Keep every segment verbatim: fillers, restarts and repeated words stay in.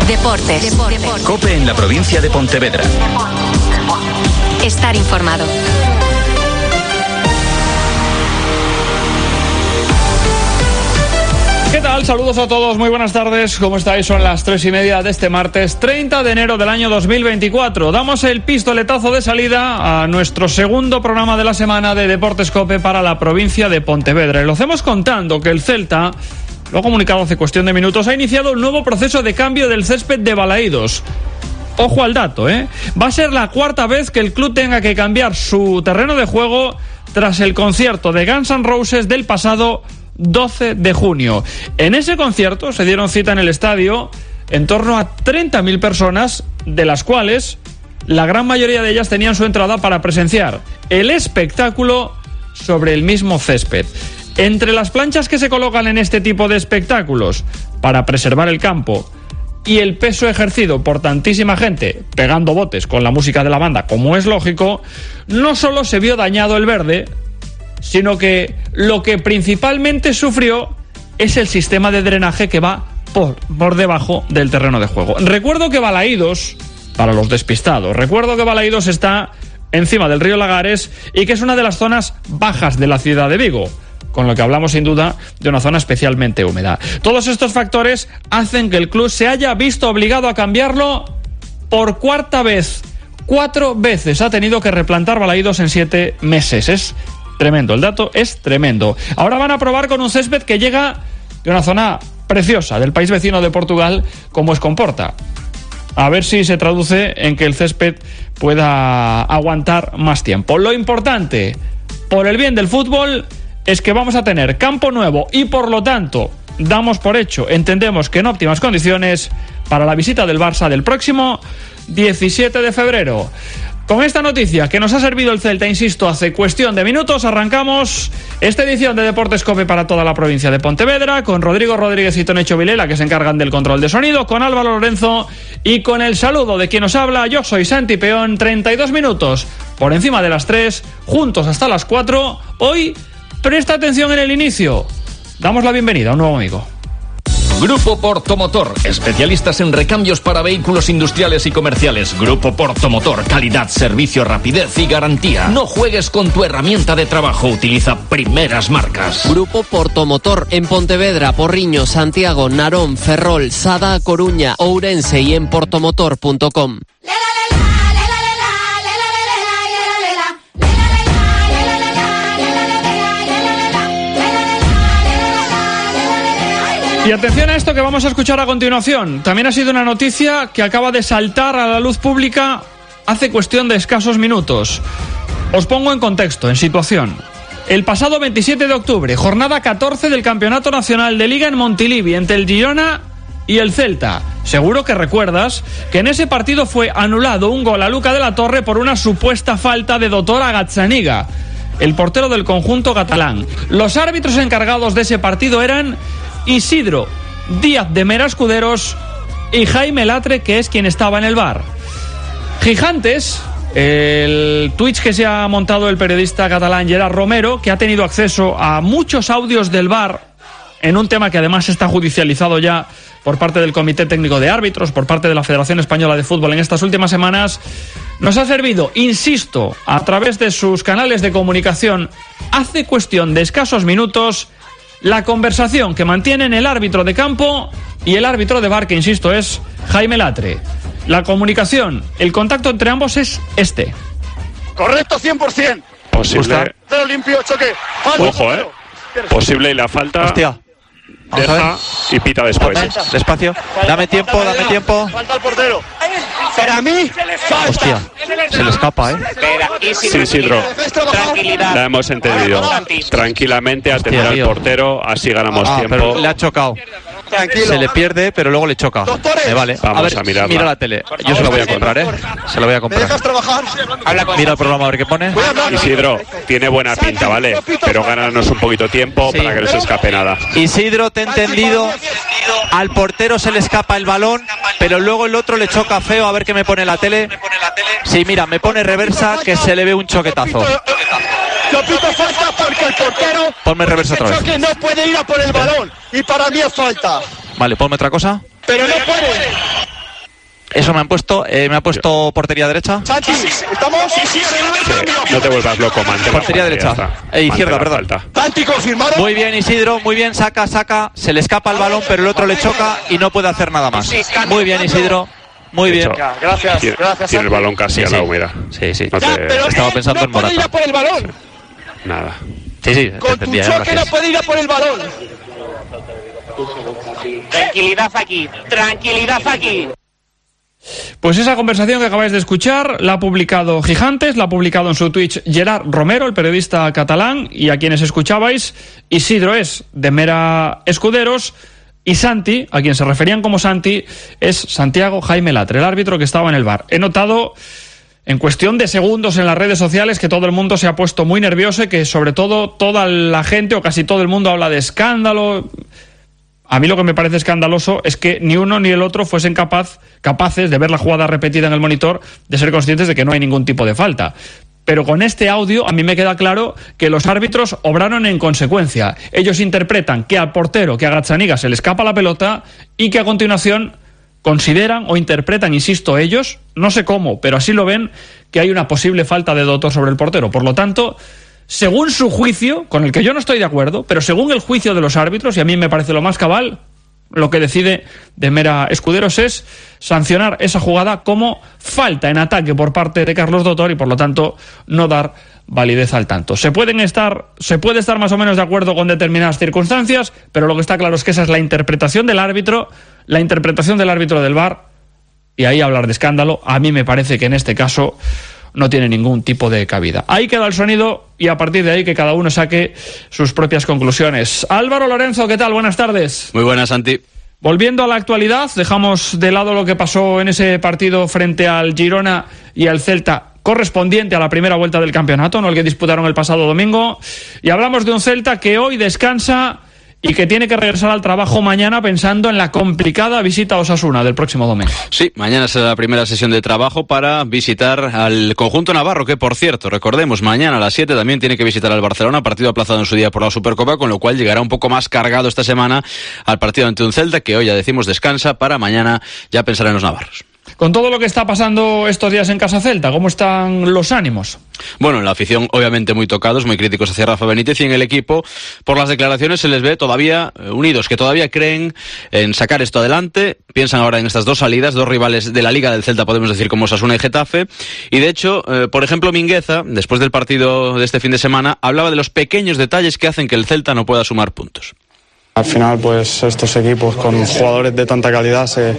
Deportes. Deportes. COPE en la provincia de Pontevedra. Estar informado. ¿Qué tal? Saludos a todos, muy buenas tardes. ¿Cómo estáis? Son las tres y media de este martes treinta de enero del año dos mil veinticuatro. Damos el pistoletazo de salida a nuestro segundo programa de la semana de Deportes COPE para la provincia de Pontevedra. Y lo hacemos contando que el Celta, lo ha comunicado hace cuestión de minutos, ha iniciado un nuevo proceso de cambio del césped de Balaídos. Ojo al dato, ¿eh? Va a ser la cuarta vez que el club tenga que cambiar su terreno de juego tras el concierto de Guns N' Roses del pasado doce de junio. En ese concierto se dieron cita en el estadio en torno a treinta mil personas, de las cuales la gran mayoría de ellas tenían su entrada para presenciar el espectáculo sobre el mismo césped. Entre las planchas que se colocan en este tipo de espectáculos para preservar el campo y el peso ejercido por tantísima gente pegando botes con la música de la banda, como es lógico, no solo se vio dañado el verde, sino que lo que principalmente sufrió es el sistema de drenaje que va por, por debajo del terreno de juego. Recuerdo que Balaídos, para los despistados, recuerdo que Balaídos está encima del río Lagares y que es una de las zonas bajas de la ciudad de Vigo, con lo que hablamos sin duda de una zona especialmente húmeda. Todos estos factores hacen que el club se haya visto obligado a cambiarlo por cuarta vez. Cuatro veces ha tenido que replantar Balaídos en siete meses. Es tremendo, el dato es tremendo. Ahora van a probar con un césped que llega de una zona preciosa del país vecino de Portugal, como es Comporta. A ver si se traduce en que el césped pueda aguantar más tiempo. Lo importante, por el bien del fútbol, es que vamos a tener campo nuevo y por lo tanto damos por hecho, entendemos que en óptimas condiciones, para la visita del Barça del próximo diecisiete de febrero. Con esta noticia que nos ha servido el Celta, insisto, hace cuestión de minutos, arrancamos esta edición de Deportes COPE para toda la provincia de Pontevedra, con Rodrigo Rodríguez y Tonecho Vilela, que se encargan del control de sonido, con Álvaro Lorenzo y con el saludo de quien nos habla. Yo soy Santi Peón. Treinta y dos minutos por encima de las tres, juntos hasta las cuatro. Hoy, presta atención en el inicio. Damos la bienvenida a un nuevo amigo. Grupo Portomotor, especialistas en recambios para vehículos industriales y comerciales. Grupo Portomotor, calidad, servicio, rapidez y garantía. No juegues con tu herramienta de trabajo, utiliza primeras marcas. Grupo Portomotor, en Pontevedra, Porriño, Santiago, Narón, Ferrol, Sada, Coruña, Ourense y en portomotor punto com. Y atención a esto que vamos a escuchar a continuación. También ha sido una noticia que acaba de saltar a la luz pública hace cuestión de escasos minutos. Os pongo en contexto, en situación. El pasado veintisiete de octubre, jornada catorce del Campeonato Nacional de Liga en Montilivi, entre el Girona y el Celta. Seguro que recuerdas que en ese partido fue anulado un gol a Luca de la Torre por una supuesta falta de Doctor Gazzaniga, el portero del conjunto catalán. Los árbitros encargados de ese partido eran Isidro Díaz de Mera Escuderos y Jaime Latre, que es quien estaba en el V A R. Gigantes, el Twitch que se ha montado el periodista catalán Gerard Romero, que ha tenido acceso a muchos audios del V A R en un tema que además está judicializado ya por parte del Comité Técnico de Árbitros, por parte de la Federación Española de Fútbol en estas últimas semanas, nos ha servido, insisto, a través de sus canales de comunicación, hace cuestión de escasos minutos, la conversación que mantienen el árbitro de campo y el árbitro de V A R, que insisto es Jaime Latre. La comunicación, el contacto entre ambos es este. Correcto, cien por ciento. Posible. Cero limpio, choque. Ojo, eh. Posible y la falta. Hostia. Deja y pita después. Despacio. Dame tiempo, dame tiempo. Falta al portero. Pero a mí, falta. Hostia. Se le escapa, eh. Sí, Isidro. Tranquilidad. La hemos entendido. Tranquilamente atender Hostia, al tío. portero, así ganamos Ah, tiempo. pero le ha chocado. Tranquilo. Se le pierde, pero luego le choca. Doctores. Me vale. Vamos a ver, a mirarla. mira la tele. Yo se la voy a comprar, eh. Se la voy a ¿Me comprar. dejas trabajar? Mira el programa a ver qué pone. Voy a hablar. Isidro, tiene buena pinta, ¿vale? Pero gándanos un poquito tiempo Sí. para que no se escape nada. Isidro, te he entendido. Al portero se le escapa el balón, pero luego el otro le choca feo. A ver qué me pone la tele. Sí, mira, me pone reversa, que se le ve un choquetazo. Yo pito falta porque el portero, Ponme reversa otra vez. choque, no puede ir a por el balón. Y para mí es falta. Vale, ponme otra cosa. Pero no puede. Eso me han puesto, eh, me ha puesto portería derecha. Santi, estamos. Sí, no te vuelvas loco, mantén la Portería falta, derecha. ya está. Eh, izquierda, Mantén la perdón. falta. Santi, confirmado. Muy bien, Isidro, muy bien, saca, saca, se le escapa el balón, pero el otro le choca y no puede hacer nada más. Muy bien, Isidro, muy De bien. hecho, Gracias, tiene, gracias, tiene el Santi. balón casi Sí, a la sí. humedad. Sí, sí. No te- Ya, pero Estaba él pensando no en puede Morata. ir a por el balón. Nada. Sí, sí, Con tu entendía, choque gracias. no puede ir a por el balón. Tranquilidad aquí, tranquilidad aquí. Pues esa conversación que acabáis de escuchar la ha publicado Gigantes, la ha publicado en su Twitch Gerard Romero, el periodista catalán, y a quienes escuchabais, Isidro es de Mera Escuderos, y Santi, a quien se referían como Santi, es Santiago Jaime Latre, el árbitro que estaba en el V A R. He notado en cuestión de segundos en las redes sociales que todo el mundo se ha puesto muy nervioso y que sobre todo toda la gente o casi todo el mundo habla de escándalo. A mí lo que me parece escandaloso es que ni uno ni el otro fuesen capaz, capaces de ver la jugada repetida en el monitor, de ser conscientes de que no hay ningún tipo de falta. Pero con este audio a mí me queda claro que los árbitros obraron en consecuencia. Ellos interpretan que al portero, que a Gazzaniga se le escapa la pelota y que a continuación consideran o interpretan, insisto, ellos, no sé cómo, pero así lo ven, que hay una posible falta de dotor sobre el portero. Por lo tanto, según su juicio, con el que yo no estoy de acuerdo, pero según el juicio de los árbitros, y a mí me parece lo más cabal, lo que decide de Mera Escuderos es sancionar esa jugada como falta en ataque por parte de Carlos Dotor y por lo tanto no dar validez al tanto. Se pueden estar, se puede estar más o menos de acuerdo con determinadas circunstancias, pero lo que está claro es que esa es la interpretación del árbitro, la interpretación del árbitro del V A R, y ahí hablar de escándalo, a mí me parece que en este caso no tiene ningún tipo de cabida. Ahí queda el sonido y a partir de ahí que cada uno saque sus propias conclusiones. Álvaro Lorenzo, ¿qué tal? Buenas tardes. Muy buenas, Santi. Volviendo a la actualidad, dejamos de lado lo que pasó en ese partido frente al Girona y al Celta, correspondiente a la primera vuelta del campeonato, no el que disputaron el pasado domingo, y hablamos de un Celta que hoy descansa y que tiene que regresar al trabajo mañana pensando en la complicada visita a Osasuna del próximo domingo. Sí, mañana será la primera sesión de trabajo para visitar al conjunto navarro, que por cierto, recordemos, mañana a las siete también tiene que visitar al Barcelona, partido aplazado en su día por la Supercopa, con lo cual llegará un poco más cargado esta semana al partido ante un Celta, que hoy ya decimos descansa, para mañana ya pensar en los navarros. Con todo lo que está pasando estos días en Casa Celta, ¿cómo están los ánimos? Bueno, en la afición obviamente muy tocados, muy críticos hacia Rafa Benítez, y en el equipo, por las declaraciones, se les ve todavía unidos, que todavía creen en sacar esto adelante. Piensan ahora en estas dos salidas, dos rivales de la Liga del Celta, podemos decir, como Osasuna y Getafe. Y de hecho, eh, por ejemplo, Mingueza, después del partido de este fin de semana, hablaba de los pequeños detalles que hacen que el Celta no pueda sumar puntos. Al final, pues estos equipos con jugadores de tanta calidad se,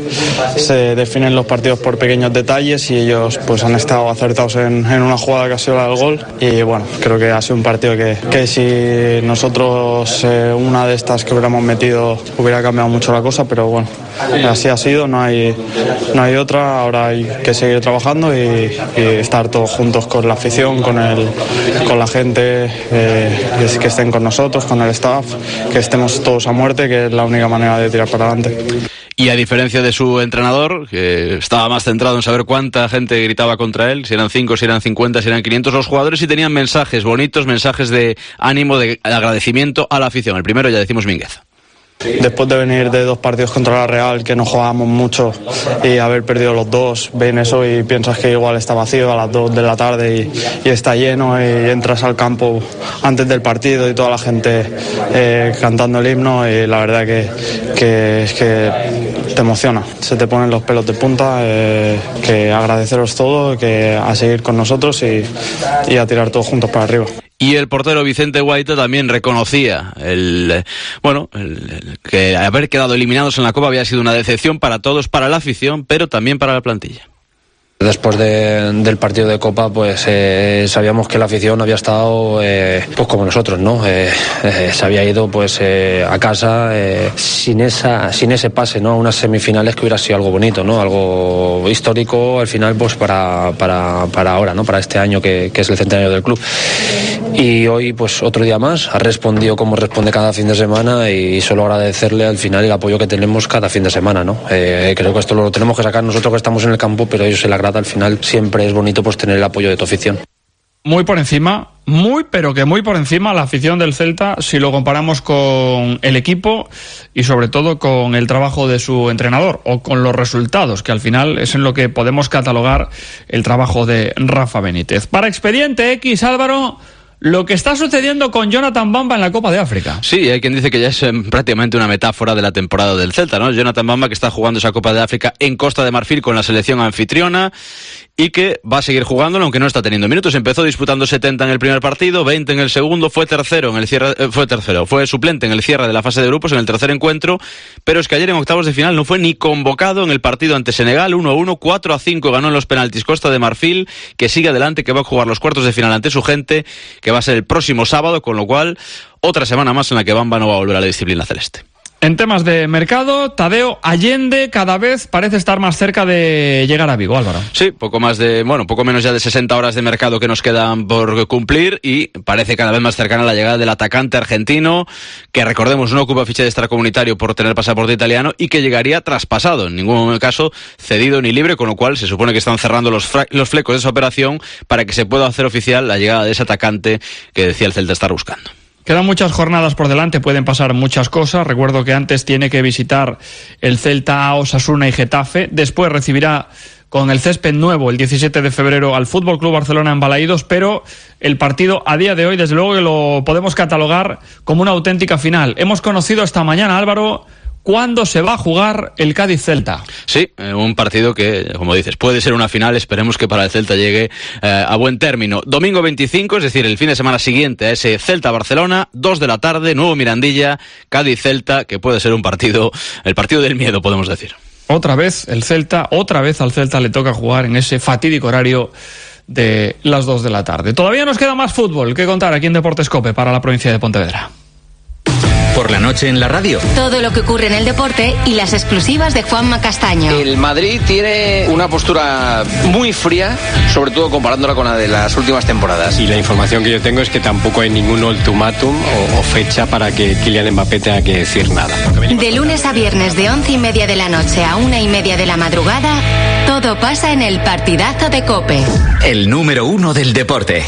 se definen los partidos por pequeños detalles y ellos pues han estado acertados en, en una jugada que ha sido la del gol. Y bueno, creo que ha sido un partido que, que si nosotros eh, una de estas que hubiéramos metido hubiera cambiado mucho la cosa, pero bueno, así ha sido, no hay, no hay otra. Ahora hay que seguir trabajando y, y estar todos juntos con la afición, con, el, con la gente, eh, que, que estén con nosotros, con el staff, que estemos todos a muerte, que es la única manera de tirar para adelante. Y a diferencia de su entrenador, que estaba más centrado en saber cuánta gente gritaba contra él, si eran cinco, si eran cincuenta, si eran quinientos, los jugadores sí tenían mensajes bonitos, mensajes de ánimo, de agradecimiento a la afición. El primero ya decimos Mingueza. Después de venir de dos partidos contra la Real, que no jugábamos mucho, y haber perdido los dos, ven eso y piensas que igual está vacío a las dos de la tarde y, y está lleno, y entras al campo antes del partido y toda la gente eh, cantando el himno, y la verdad que, que es que te emociona, se te ponen los pelos de punta, eh, que agradeceros todo, que a seguir con nosotros y, y a tirar todos juntos para arriba. Y el portero Vicente Guaita también reconocía el bueno el, el, que haber quedado eliminados en la Copa había sido una decepción para todos, para la afición, pero también para la plantilla. Después de, del partido de Copa, pues eh, sabíamos que la afición había estado eh, pues como nosotros, ¿no? Eh, eh, se había ido pues eh, a casa eh, sin esa sin ese pase, ¿no? A unas semifinales que hubiera sido algo bonito, ¿no? Algo histórico al final, pues para para para ahora, ¿no? Para este año que, que es el centenario del club. Y hoy, pues otro día más, ha respondido como responde cada fin de semana, y solo agradecerle al final el apoyo que tenemos cada fin de semana, ¿no? Eh, creo que esto lo tenemos que sacar nosotros que estamos en el campo, pero ellos se le agrada. Al final siempre es bonito pues tener el apoyo de tu afición. muy por encima, muy pero que muy por encima la afición del Celta si lo comparamos con el equipo y sobre todo con el trabajo de su entrenador o con los resultados, que al final es en lo que podemos catalogar el trabajo de Rafa Benítez. Para Expediente X, Álvaro, lo que está sucediendo con Jonathan Bamba en la Copa de África. Sí, hay quien dice que ya es eh, prácticamente una metáfora de la temporada del Celta, ¿no? Jonathan Bamba, que está jugando esa Copa de África en Costa de Marfil con la selección anfitriona y que va a seguir jugándolo aunque no está teniendo minutos. Empezó disputando setenta en el primer partido, veinte en el segundo, fue tercero en el cierre, eh, fue tercero, fue suplente en el cierre de la fase de grupos en el tercer encuentro, pero es que ayer en octavos de final no fue ni convocado en el partido ante Senegal. Uno a uno, cuatro a cinco ganó en los penaltis Costa de Marfil, que sigue adelante, que va a jugar los cuartos de final ante su gente, que va a ser el próximo sábado, con lo cual otra semana más en la que Bamba no va a volver a la disciplina celeste. En temas de mercado, Tadeo Allende cada vez parece estar más cerca de llegar a Vigo, Álvaro. Sí, poco más de, bueno, poco menos ya de sesenta horas de mercado que nos quedan por cumplir y parece cada vez más cercana la llegada del atacante argentino, que recordemos no ocupa ficha de extracomunitario por tener pasaporte italiano y que llegaría traspasado, en ningún caso cedido ni libre, con lo cual se supone que están cerrando los, fra- los flecos de esa operación para que se pueda hacer oficial la llegada de ese atacante que decía el Celta estar buscando. Quedan muchas jornadas por delante, pueden pasar muchas cosas. Recuerdo que antes tiene que visitar el Celta a Osasuna y Getafe. Después recibirá con el césped nuevo el diecisiete de febrero al F C Barcelona en Balaídos, pero el partido a día de hoy, desde luego que lo podemos catalogar como una auténtica final. Hemos conocido esta mañana, Álvaro, ¿cuándo se va a jugar el Cádiz-Celta? Sí, eh, un partido que, como dices, puede ser una final. Esperemos que para el Celta llegue eh, a buen término. Domingo veinticinco, es decir, el fin de semana siguiente a ese Celta-Barcelona, dos de la tarde, nuevo Mirandilla, Cádiz-Celta, que puede ser un partido, el partido del miedo, podemos decir. Otra vez el Celta, otra vez al Celta le toca jugar en ese fatídico horario de las dos de la tarde. Todavía nos queda más fútbol que contar aquí en Deportes COPE para la provincia de Pontevedra. Por la noche en la radio. Todo lo que ocurre en el deporte y las exclusivas de Juanma Castaño. El Madrid tiene una postura muy fría, sobre todo comparándola con la de las últimas temporadas. Y la información que yo tengo es que tampoco hay ningún ultimátum o, o fecha para que Kylian Mbappé tenga que decir nada. De lunes a viernes de once y media de la noche a una y media de la madrugada, todo pasa en el partidazo de COPE. El número uno del deporte.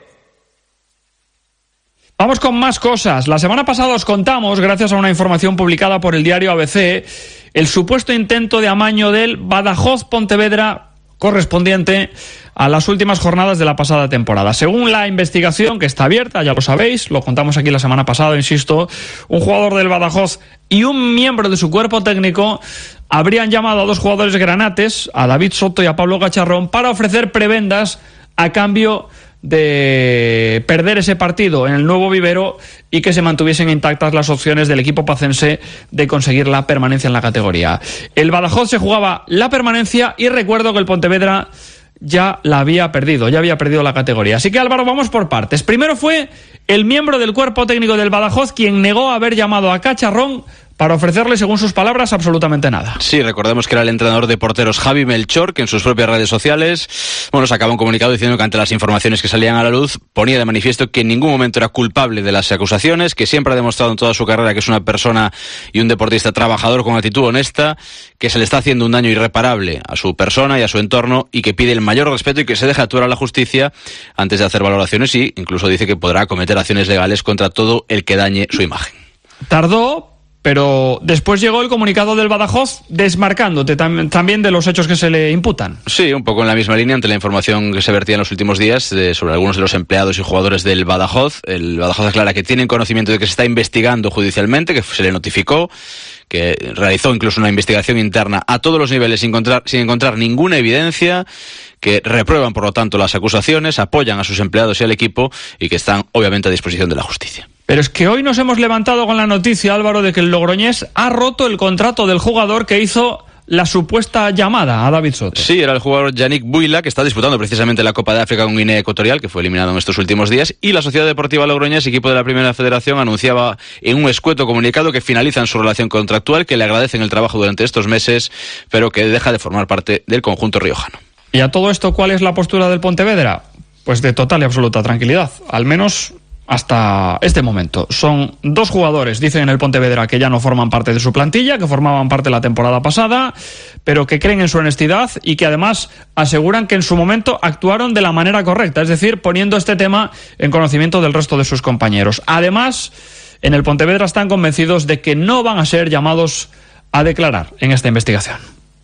Vamos con más cosas. La semana pasada os contamos, gracias a una información publicada por el diario A B C, el supuesto intento de amaño del Badajoz Pontevedra correspondiente a las últimas jornadas de la pasada temporada. Según la investigación, que está abierta, ya lo sabéis, lo contamos aquí la semana pasada, insisto, un jugador del Badajoz y un miembro de su cuerpo técnico habrían llamado a dos jugadores granates, a David Soto y a Pablo Gacharrón, para ofrecer prebendas a cambio de perder ese partido en el Nuevo Vivero y que se mantuviesen intactas las opciones del equipo pacense de conseguir la permanencia en la categoría. El Badajoz se jugaba la permanencia y recuerdo que el Pontevedra ya la había perdido, ya había perdido la categoría. Así que, Álvaro, vamos por partes. Primero fue el miembro del cuerpo técnico del Badajoz quien negó haber llamado a Cacharrón para ofrecerle, según sus palabras, absolutamente nada. Sí, recordemos que era el entrenador de porteros Javi Melchor, que en sus propias redes sociales, bueno, sacaba un comunicado diciendo que ante las informaciones que salían a la luz, ponía de manifiesto que en ningún momento era culpable de las acusaciones, que siempre ha demostrado en toda su carrera que es una persona y un deportista trabajador con actitud honesta, que se le está haciendo un daño irreparable a su persona y a su entorno y que pide el mayor respeto y que se deje actuar a la justicia antes de hacer valoraciones y incluso dice que podrá cometer acciones legales contra todo el que dañe su imagen. Tardó, pero después llegó el comunicado del Badajoz desmarcándote tam- también de los hechos que se le imputan. Sí, un poco en la misma línea ante la información que se vertía en los últimos días de, sobre algunos de los empleados y jugadores del Badajoz. El Badajoz aclara que tienen conocimiento de que se está investigando judicialmente, que se le notificó, que realizó incluso una investigación interna a todos los niveles sin encontrar, sin encontrar ninguna evidencia, que reprueban por lo tanto las acusaciones, apoyan a sus empleados y al equipo y que están obviamente a disposición de la justicia. Pero es que hoy nos hemos levantado con la noticia, Álvaro, de que el Logroñés ha roto el contrato del jugador que hizo la supuesta llamada a David Soto. Sí, era el jugador Yannick Buila, que está disputando precisamente la Copa de África con Guinea Ecuatorial, que fue eliminado en estos últimos días, y la Sociedad Deportiva Logroñés, equipo de la Primera Federación, anunciaba en un escueto comunicado que finalizan su relación contractual, que le agradecen el trabajo durante estos meses, pero que deja de formar parte del conjunto riojano. ¿Y a todo esto cuál es la postura del Pontevedra? Pues de total y absoluta tranquilidad, al menos hasta este momento. Son dos jugadores, dicen en el Pontevedra, que ya no forman parte de su plantilla, que formaban parte la temporada pasada, pero que creen en su honestidad y que además aseguran que en su momento actuaron de la manera correcta, es decir, poniendo este tema en conocimiento del resto de sus compañeros. Además, en el Pontevedra están convencidos de que no van a ser llamados a declarar en esta investigación.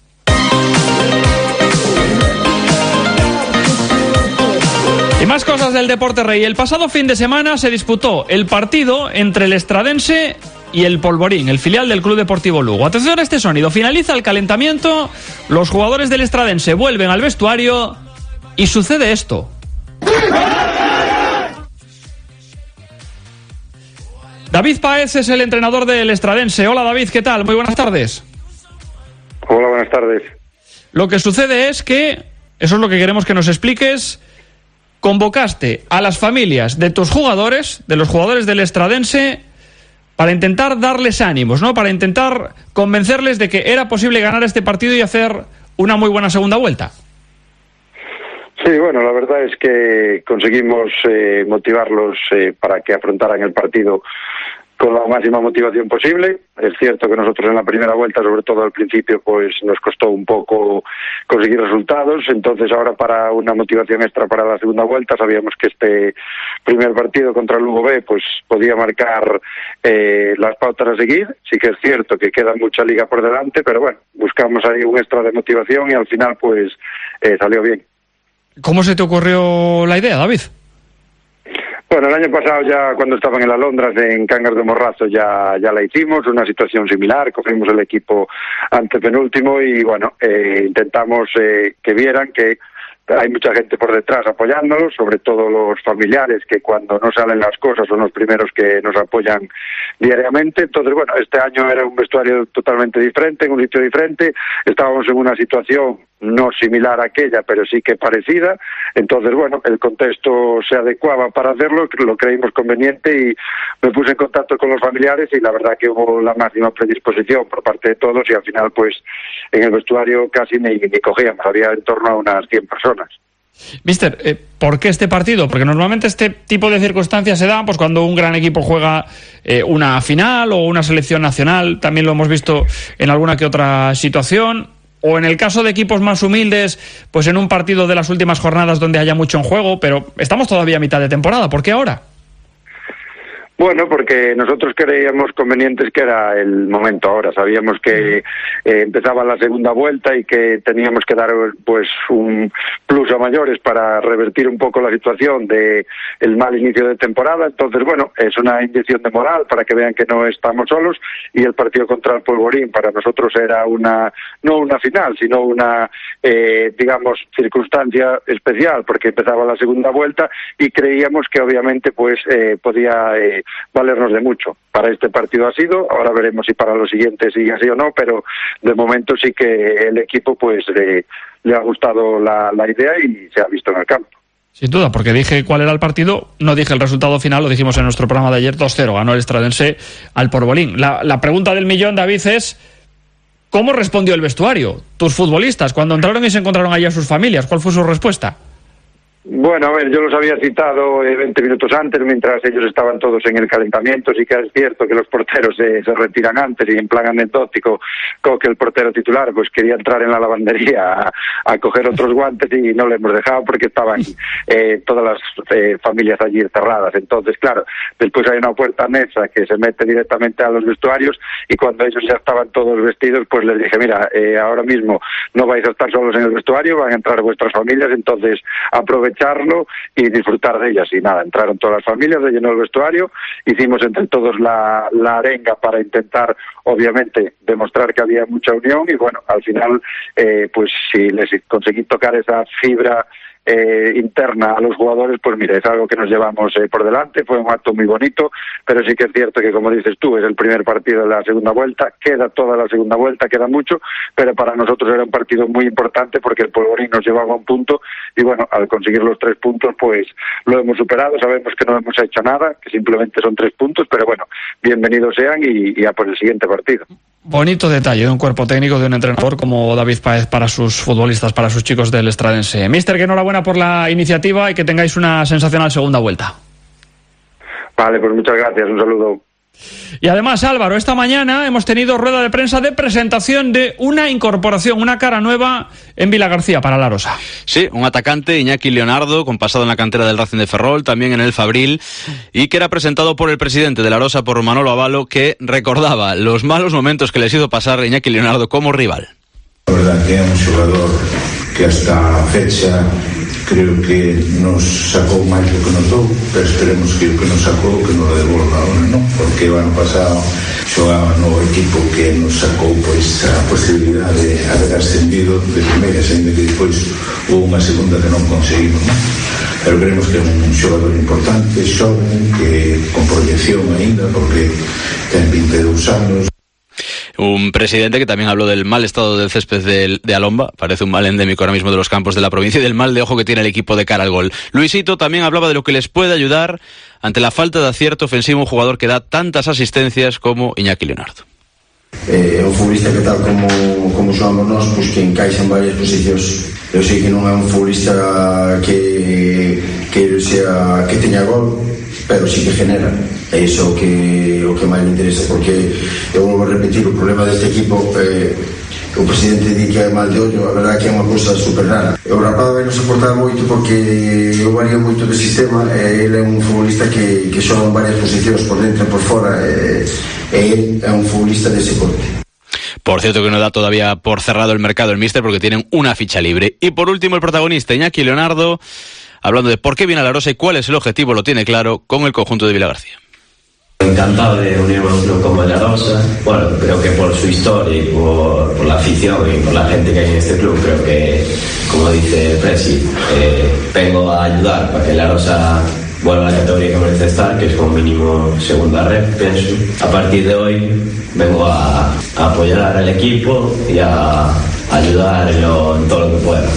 Y más cosas del deporte rey. El pasado fin de semana se disputó el partido entre el Estradense y el Polvorín, el filial del Club Deportivo Lugo. Atención a este sonido. Finaliza el calentamiento, los jugadores del Estradense vuelven al vestuario y sucede esto. David Páez es el entrenador del Estradense. Hola David, ¿qué tal? Muy buenas tardes. Hola, buenas tardes. Lo que sucede es que, eso es lo que queremos que nos expliques, convocaste a las familias de tus jugadores, de los jugadores del Estradense, para intentar darles ánimos, ¿no? Para intentar convencerles de que era posible ganar este partido y hacer una muy buena segunda vuelta. Sí, bueno, la verdad es que conseguimos eh, motivarlos eh, para que afrontaran el partido con la máxima motivación posible. Es cierto que nosotros en la primera vuelta, sobre todo al principio, pues nos costó un poco conseguir resultados. Entonces ahora, para una motivación extra para la segunda vuelta, sabíamos que este primer partido contra el Lugo B pues podía marcar eh, las pautas a seguir. Sí que es cierto que queda mucha liga por delante, pero bueno, buscamos ahí un extra de motivación y al final pues eh, salió bien. ¿Cómo se te ocurrió la idea, David? Bueno, el año pasado ya, cuando estaban en las Londras, en Cangas de Morrazo, ya ya la hicimos, una situación similar, cogimos el equipo antepenúltimo y bueno, eh, intentamos eh, que vieran que hay mucha gente por detrás apoyándolos, sobre todo los familiares, que cuando no salen las cosas son los primeros que nos apoyan diariamente. Entonces, bueno, este año era un vestuario totalmente diferente, en un sitio diferente, estábamos en una situación no similar a aquella, pero sí que parecida. Entonces, bueno, el contexto se adecuaba para hacerlo, lo creímos conveniente y me puse en contacto con los familiares y la verdad que hubo la máxima predisposición por parte de todos y al final, pues, en el vestuario casi ni, ni cogíamos, había en torno a unas cien personas. Mister, eh, ¿por qué este partido? Porque normalmente este tipo de circunstancias se dan pues cuando un gran equipo juega eh, una final o una selección nacional, también lo hemos visto en alguna que otra situación, o en el caso de equipos más humildes, pues en un partido de las últimas jornadas donde haya mucho en juego, pero estamos todavía a mitad de temporada, ¿por qué ahora? Bueno, porque nosotros creíamos convenientes que era el momento ahora. Sabíamos que eh, empezaba la segunda vuelta y que teníamos que dar pues un plus a mayores para revertir un poco la situación de el mal inicio de temporada. Entonces, bueno, es una inyección de moral para que vean que no estamos solos y el partido contra el Polvorín para nosotros era una no una final, sino una eh, digamos circunstancia especial porque empezaba la segunda vuelta y creíamos que obviamente pues eh, podía eh, valernos de mucho. Para este partido ha sido, ahora veremos si para los siguientes sigue así o no, pero de momento sí que el equipo pues le, le ha gustado la, la idea y se ha visto en el campo. Sin duda, porque dije cuál era el partido, no dije el resultado final, lo dijimos en nuestro programa de ayer, dos cero, ganó el Estradense al Polvorín. La, la pregunta del millón, David, es ¿cómo respondió el vestuario? Tus futbolistas, cuando entraron y se encontraron allá sus familias, ¿cuál fue su respuesta? Bueno, a ver, yo los había citado eh, veinte minutos antes, mientras ellos estaban todos en el calentamiento. Sí que es cierto que los porteros eh, se retiran antes y en plan anecdótico, como que el portero titular pues quería entrar en la lavandería a, a coger otros guantes y no le hemos dejado porque estaban eh, todas las eh, familias allí cerradas. Entonces, claro, después hay una puerta anexa que se mete directamente a los vestuarios y cuando ellos ya estaban todos vestidos, pues les dije, mira, eh, ahora mismo no vais a estar solos en el vestuario, van a entrar vuestras familias, entonces aprovecharlo y disfrutar de ellas. Y nada, entraron todas las familias, se llenó el vestuario, hicimos entre todos la, la arenga para intentar, obviamente, demostrar que había mucha unión y bueno, al final, eh, pues si les conseguí tocar esa fibra Eh, interna a los jugadores, pues mira, es algo que nos llevamos eh, por delante, fue un acto muy bonito, pero sí que es cierto que, como dices tú, es el primer partido de la segunda vuelta, queda toda la segunda vuelta, queda mucho, pero para nosotros era un partido muy importante porque el Polvorín nos llevaba un punto y bueno, al conseguir los tres puntos, pues lo hemos superado, sabemos que no hemos hecho nada, que simplemente son tres puntos, pero bueno, bienvenidos sean y, y a por el siguiente partido. Bonito detalle de un cuerpo técnico, de un entrenador como David Páez para sus futbolistas, para sus chicos del Estradense. Mister, que enhorabuena por la iniciativa y que tengáis una sensacional segunda vuelta. Vale, pues muchas gracias, un saludo. Y además, Álvaro, esta mañana hemos tenido rueda de prensa de presentación de una incorporación, una cara nueva en Vilagarcía para la Arosa. Sí, un atacante, Iñaki Leonardo, con pasado en la cantera del Racing de Ferrol, también en el Fabril, y que era presentado por el presidente de la Arosa, por Manolo Avalo, que recordaba los malos momentos que les hizo pasar Iñaki Leonardo como rival. La verdad que é un xogador que hasta a fecha creo que nos sacou máis do que nos dou, pero esperemos que o que nos sacou que nos devolva ahora, non? Porque o ano pasado xogaba no equipo que nos sacou pois a posibilidade de haber ascendido de primeira, sendo que depois houve unha segunda que non conseguimos, non? Pero creemos que é un xogador importante, xoven, que con proyección aínda, porque ten vinte e dous anos. Un presidente que también habló del mal estado del césped de, de Alomba, parece un mal endémico ahora mismo de los campos de la provincia, y del mal de ojo que tiene el equipo de cara al gol. Luisito también hablaba de lo que les puede ayudar ante la falta de acierto ofensivo un jugador que da tantas asistencias como Iñaki Leonardo. É un futbolista que tal como, como somos nós, pues, que encaixa en varias posicións. Eu sei que non é un futbolista que, que, sea, que teña gol, pero sí que genera. É iso o que, o que máis me interesa, porque eu volvo a repetir, o problema deste equipo, eh, o presidente di que é mal de ollo, a verdade que é unha cousa super rara. O rapaz vai nos soportar moito porque eu varía moito do sistema, e ele é un futbolista que, que xoga en varias posicións, por dentro e por fora, e, e ele é un futbolista dese corte. Por cierto que no da todavía por cerrado el mercado el míster porque tienen una ficha libre. Y por último el protagonista, Iñaki Leonardo, hablando de por qué viene a la Arosa y cuál es el objetivo, lo tiene claro con el conjunto de Vilagarcía. Encantado de unirme a un club como el La Arosa. Bueno, creo que por su historia y por, por la afición y por la gente que hay en este club, creo que, como dice el Presi, eh, vengo a ayudar para que La Arosa vuelva a la categoría que merece estar, que es como mínimo segunda red, pienso. A partir de hoy vengo a, a apoyar al equipo y a ayudar en, lo, en todo lo que pueda.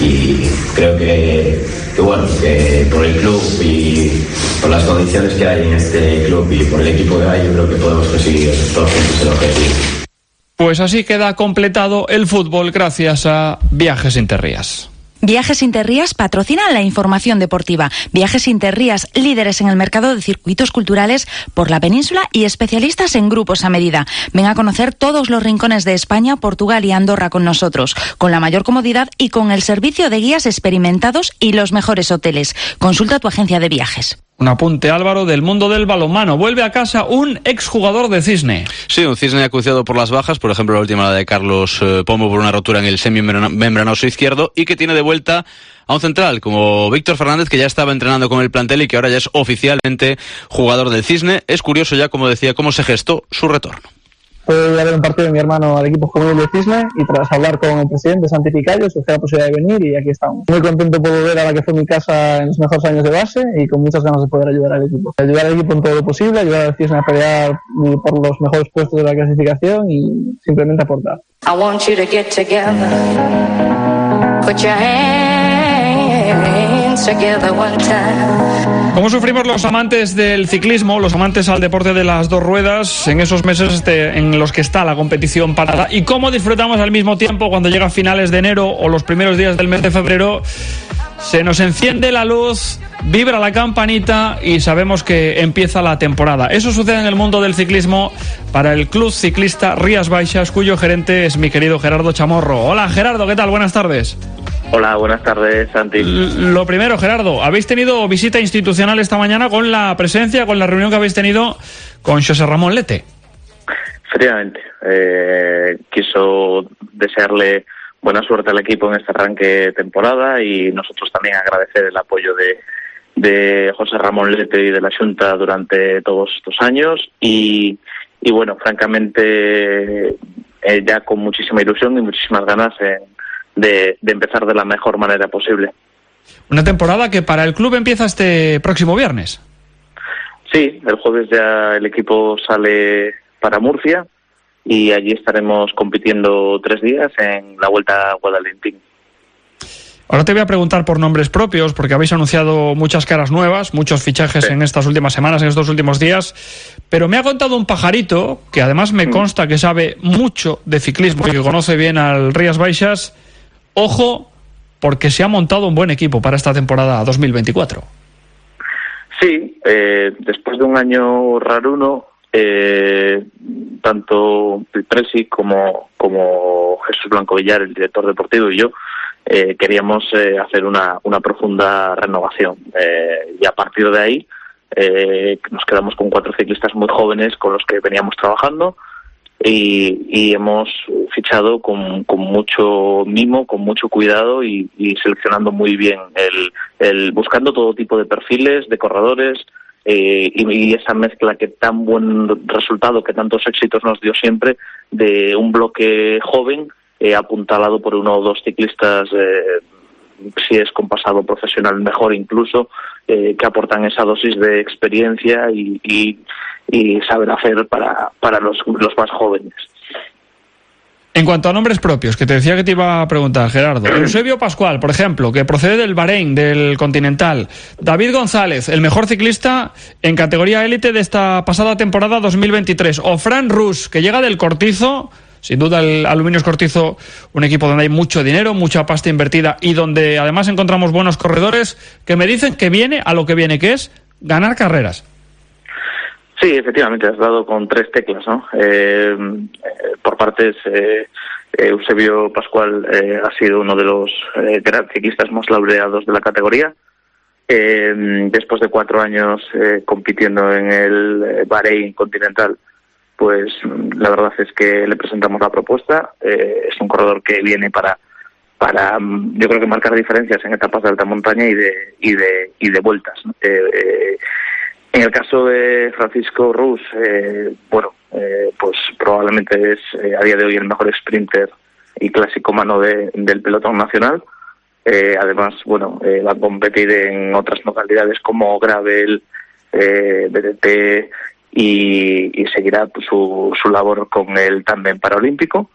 Y creo que, que bueno, que por el club y por las condiciones que hay en este club y por el equipo que hay, yo creo que podemos conseguir todos juntos el objetivo. Pues así queda completado el fútbol gracias a Viajes Interrías. Viajes Interrías patrocinan la información deportiva. Viajes Interrías, líderes en el mercado de circuitos culturales por la península y especialistas en grupos a medida. Ven a conocer todos los rincones de España, Portugal y Andorra con nosotros, con la mayor comodidad y con el servicio de guías experimentados y los mejores hoteles. Consulta tu agencia de viajes. Un apunte, Álvaro, del mundo del balonmano. Vuelve a casa un exjugador de Cisne. Sí, un Cisne acuciado por las bajas, por ejemplo la última, la de Carlos eh, Pombo, por una rotura en el semimembranoso izquierdo, y que tiene de vuelta a un central como Víctor Fernández, que ya estaba entrenando con el plantel y que ahora ya es oficialmente jugador del Cisne. Es curioso ya, como decía, cómo se gestó su retorno. Fue a ver un partido de mi hermano al equipo juvenil de Cisne y tras hablar con el presidente Santi Picayo surgió la posibilidad de venir y aquí estamos. Muy contento por volver a la que fue mi casa en los mejores años de base y con muchas ganas de poder ayudar al equipo. Ayudar al equipo en todo lo posible, ayudar al Cisne a pelear por los mejores puestos de la clasificación y simplemente aportar. I want you to get together. Put your hands together one time. ¿Cómo sufrimos los amantes del ciclismo, los amantes al deporte de las dos ruedas en esos meses este, en los que está la competición parada? ¿Y cómo disfrutamos al mismo tiempo cuando llega finales de enero o los primeros días del mes de febrero? Se nos enciende la luz, vibra la campanita y sabemos que empieza la temporada. Eso sucede en el mundo del ciclismo para el Club Ciclista Rías Baixas, cuyo gerente es mi querido Gerardo Chamorro. Hola Gerardo, ¿qué tal? Buenas tardes. Hola, buenas tardes, Santi. Lo primero, Gerardo, habéis tenido visita institucional esta mañana con la presencia, con la reunión que habéis tenido con José Ramón Lete. Efectivamente, eh, quiso desearle buena suerte al equipo en este arranque de temporada y nosotros también agradecer el apoyo de, de José Ramón Lete y de la Xunta durante todos estos años y, y bueno, francamente eh, ya con muchísima ilusión y muchísimas ganas en De, de empezar de la mejor manera posible. Una temporada que para el club empieza este próximo viernes. Sí, el jueves ya el equipo sale para Murcia y allí estaremos compitiendo tres días en la Vuelta a Guadalquivir. Ahora te voy a preguntar por nombres propios, porque habéis anunciado muchas caras nuevas, muchos fichajes sí. en estas últimas semanas, en estos últimos días, pero me ha contado un pajarito, que además me consta que sabe mucho de ciclismo y que conoce bien al Rías Baixas. Ojo, porque se ha montado un buen equipo para esta temporada dos mil veinticuatro. Sí, eh, después de un año raruno, eh, tanto el Presi como, como Jesús Blanco Villar, el director deportivo, y yo, eh, queríamos eh, hacer una, una profunda renovación. Eh, y a partir de ahí eh, nos quedamos con cuatro ciclistas muy jóvenes con los que veníamos trabajando y, y hemos fichado con, con mucho mimo, con mucho cuidado y, y seleccionando muy bien, el, el buscando todo tipo de perfiles, de corredores, eh, y, y esa mezcla que tan buen resultado, que tantos éxitos nos dio siempre, de un bloque joven eh, apuntalado por uno o dos ciclistas, eh, si es con pasado profesional mejor incluso, eh, que aportan esa dosis de experiencia y, y, y saber hacer para, para los, los más jóvenes. En cuanto a nombres propios, que te decía que te iba a preguntar, Gerardo. Eusebio Pascual, por ejemplo, que procede del Bahrein, del Continental. David González, el mejor ciclista en categoría élite de esta pasada temporada dos mil veintitrés. O Fran Rus, que llega del Cortizo. Sin duda el Aluminios Cortizo, un equipo donde hay mucho dinero, mucha pasta invertida y donde además encontramos buenos corredores, que me dicen que viene a lo que viene, que es ganar carreras. Sí, efectivamente, has dado con tres teclas, ¿no? Eh, eh, por partes, eh, Eusebio Pascual eh, ha sido uno de los eh, gran ciclistas más laureados de la categoría. Eh, después de cuatro años eh, compitiendo en el Bahrein Continental, pues la verdad es que le presentamos la propuesta. Eh, es un corredor que viene para, para, yo creo que marcar diferencias en etapas de alta montaña y de y de y de vueltas, ¿no? Eh, eh, en el caso de Francisco Rus, eh, bueno, eh, pues probablemente es eh, a día de hoy el mejor sprinter y clasicómano de, del pelotón nacional. Eh, además, bueno, eh, va a competir en otras modalidades como gravel, eh, B T T, y, y seguirá pues, su, su labor con el tándem paralímpico.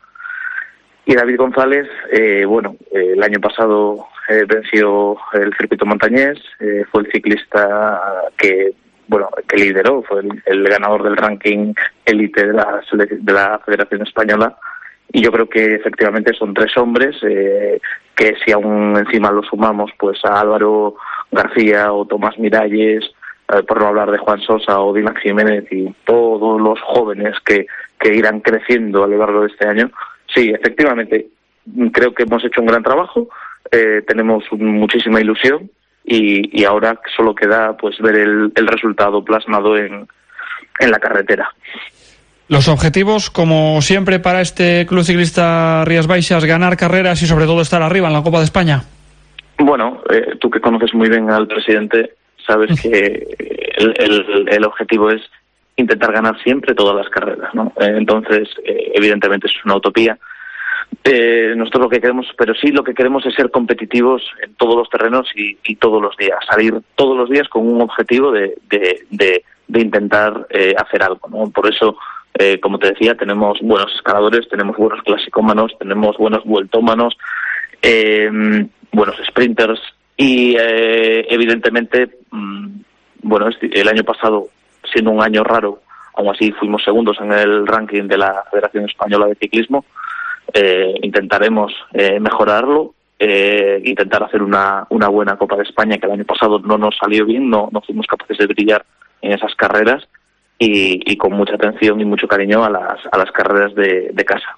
Y David González, eh, bueno, eh, el año pasado eh, venció el circuito montañés, eh, fue el ciclista que bueno que lideró, fue el, el ganador del ranking élite de la, de la Federación Española. Y yo creo que efectivamente son tres hombres eh, que si aún encima lo sumamos pues a Álvaro García o Tomás Miralles, eh, por no hablar de Juan Sosa o Dylan Jiménez y todos los jóvenes que, que irán creciendo a lo largo de este año. Sí, efectivamente, creo que hemos hecho un gran trabajo, eh, tenemos muchísima ilusión y, y ahora solo queda pues ver el, el resultado plasmado en, en la carretera. Los objetivos, como siempre, para este Club Ciclista Rías Baixas, ganar carreras y sobre todo estar arriba en la Copa de España. Bueno, eh, tú que conoces muy bien al presidente, sabes que el, el, el objetivo es intentar ganar siempre todas las carreras, ¿no? Eh, entonces, eh, evidentemente es una utopía. Eh, nosotros lo que queremos, pero sí lo que queremos es ser competitivos en todos los terrenos y, y todos los días, salir todos los días con un objetivo de, de, de, de intentar eh, hacer algo, ¿no? Por eso, eh, como te decía, tenemos buenos escaladores, tenemos buenos clasicómanos, tenemos buenos vueltómanos, eh, buenos sprinters y eh, evidentemente, mmm, bueno, el año pasado, siendo un año raro, aún así fuimos segundos en el ranking de la Federación Española de Ciclismo. Eh, intentaremos eh, mejorarlo, eh, intentar hacer una, una buena Copa de España, que el año pasado no nos salió bien, no, no fuimos capaces de brillar en esas carreras y, y con mucha atención y mucho cariño a las, a las carreras de, de casa.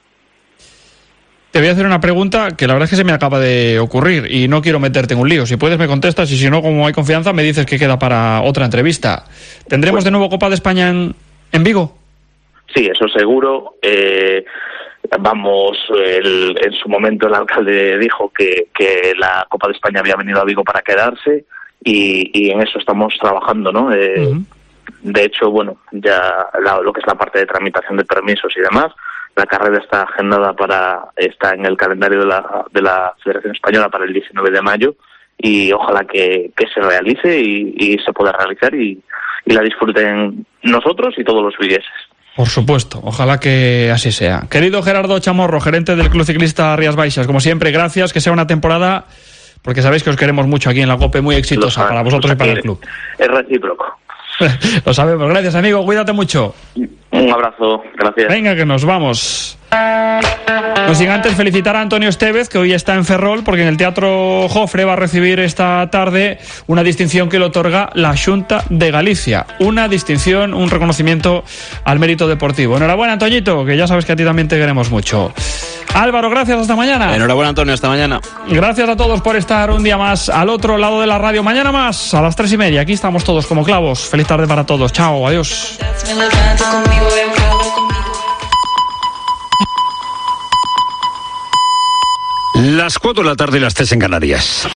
Te voy a hacer una pregunta que la verdad es que se me acaba de ocurrir y no quiero meterte en un lío. Si puedes me contestas y si no, como hay confianza, me dices que queda para otra entrevista. ¿Tendremos pues, de nuevo Copa de España en, en Vigo? Sí, eso seguro. Eh, vamos, el, en su momento el alcalde dijo que, que la Copa de España había venido a Vigo para quedarse y, y en eso estamos trabajando, ¿no? Eh, uh-huh. De hecho, bueno, ya la, lo que es la parte de tramitación de permisos y demás, la carrera está agendada para, está en el calendario de la, de la Federación Española para el diecinueve de mayo y ojalá que, que se realice y, y se pueda realizar y, y la disfruten nosotros y todos los vigueses. Por supuesto, ojalá que así sea. Querido Gerardo Chamorro, gerente del Club Ciclista Rías Baixas, como siempre, gracias, que sea una temporada, porque sabéis que os queremos mucho aquí en la COPE, muy exitosa para vosotros y para el club. Es recíproco. Lo sabemos, gracias amigo, cuídate mucho. Un abrazo, gracias. Venga, que nos vamos. No sin antes felicitar a Antonio Estevez, que hoy está en Ferrol, porque en el Teatro Jofre va a recibir esta tarde una distinción que le otorga la Xunta de Galicia. Una distinción, un reconocimiento al mérito deportivo. Enhorabuena, Antoñito, que ya sabes que a ti también te queremos mucho. Álvaro, gracias, hasta mañana. Enhorabuena, Antonio, hasta mañana. Gracias a todos por estar un día más al otro lado de la radio. Mañana más, a las tres y media. Aquí estamos todos como clavos. Feliz tarde para todos. Chao, adiós. Las cuatro de la tarde y las tres en Canarias.